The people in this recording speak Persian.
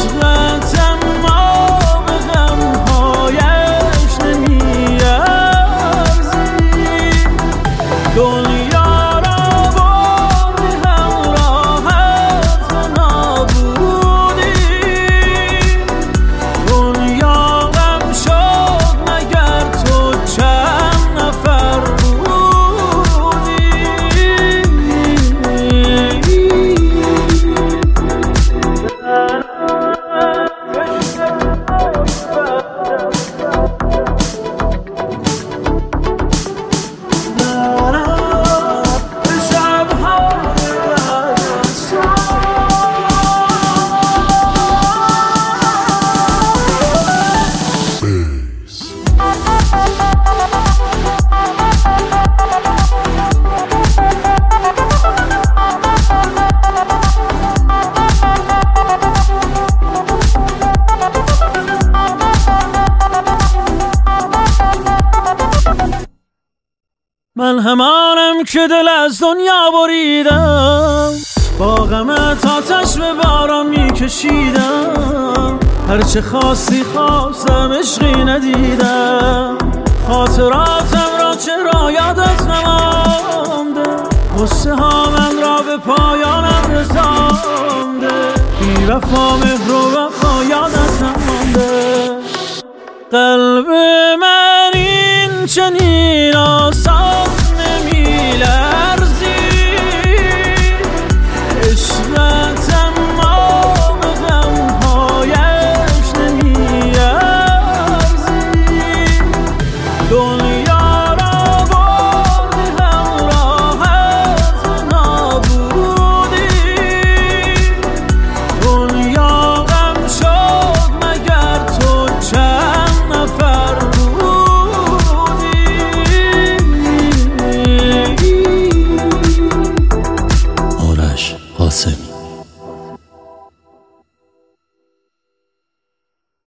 عشقت اما به غمهایش نمیارزی. دنیا را بردی همراهت به نابودی. دنیا غم شد مگر تو چند نفر بودی. من همانم که دل از دنیا بریدم، با غمت آتش به باران میکشیدم. هرچه خواستی خواستم عشقی ندیدم. خاطراتم را چرا یادت نمانده؟ غصه ها من را به پایانم رسانده. بی وفا مهر و وفا یادت نمانده. قلب من این چنین آسان